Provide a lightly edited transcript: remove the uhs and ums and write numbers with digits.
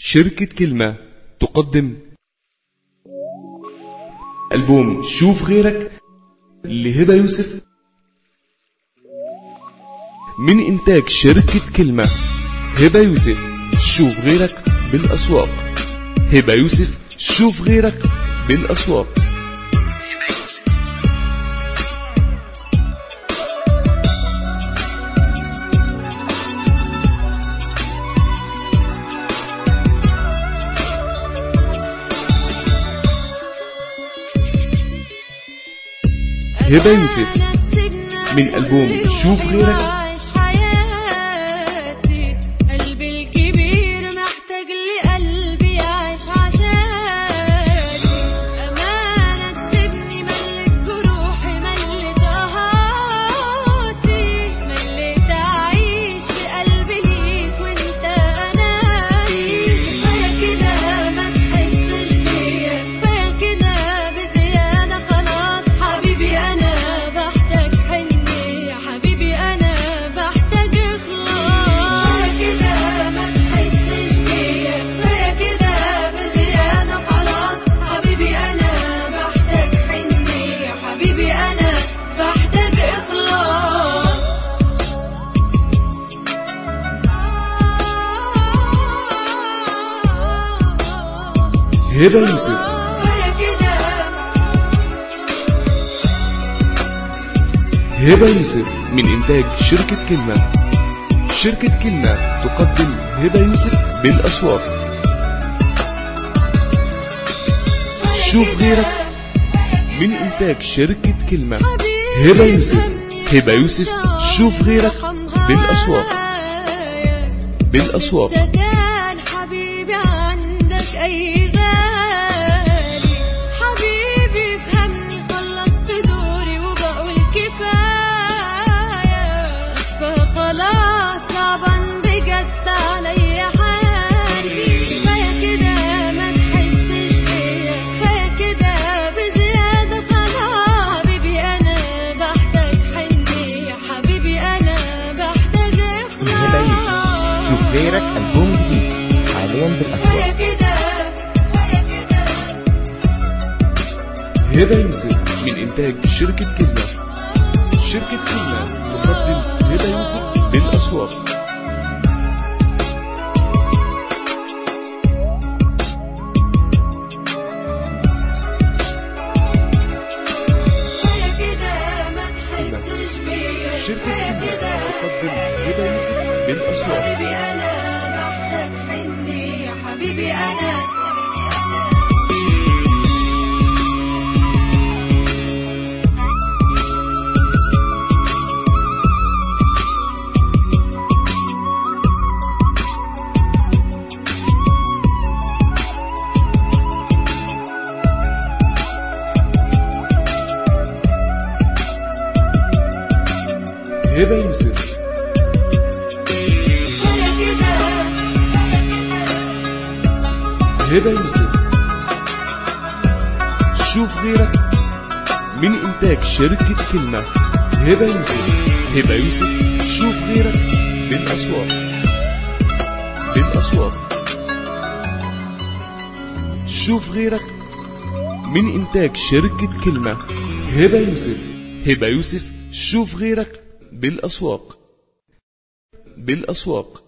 شركة كلمة تقدم ألبوم شوف غيرك لهبة يوسف من إنتاج شركة كلمة. هبة يوسف شوف غيرك بالأسواق. هبة يوسف شوف غيرك بالأسواق. هبة يوسف من ألبوم شوف غيرك. قلبي الكبير محتاج لقلبي يعيش عشاني. أمانة تسيبني ملك جروحي ملك قهاتي، ملك أعيش في قلبي ليك وانت أناني. كفاية كده ما تحسش بيا، كفاية كده بزيادة خلاص حبيبي أنا بحتاج حنية، حبيبي أنا بحتاج إخلاص. كده ما تحسش بيا، كفاية كده بزيادة خلاص حبيبي أنا بحتاج حنية، حبيبي أنا بحتاج إخلاص. هبة يوسف كفاية كده. هبة يوسف من إنتاج شركة كلمة. شركة كلمة تقدم هبة يوسف بالأسواق. شوف غيرك من إنتاج شركة كلمة. هبة يوسف. هبة يوسف شوف غيرك بالأسواق. بالأسواق. كان حبيبي عندك أي غالي، حبيبي فهمني خلصت دوري وبقول كفاية. أسفة خلاص صعبا بجد عليا حالي. كفاية كده ما تحسش بيا، كفاية كده بزيادة خلاص حبيبي أنا بحتاج حنية، حبيبي أنا بحتاج هبة يوسف شوف غيرك ألبوم جديد حاليا بالأسواق. كفاية كده. هبة يوسف من إنتاج شركة كلمة. شركة كلمة تقدم هبة يوسف بالأسواق. كفاية كده ما تحسش بيا، شركة كفاية كلمة كده تقدم هبة يوسف بالأسواق. حبيبي أنا بحتاج حنية، حبيبي أنا. هبة يوسف كفاية كده. هبة يوسف شوف غيرك من إنتاج شركة كلمة. هبة يوسف. هبة يوسف شوف غيرك بالأسواق. بالأسواق. شوف غيرك من إنتاج شركة كلمة. هبة يوسف. هبة يوسف شوف غيرك بالأسواق. بالأسواق.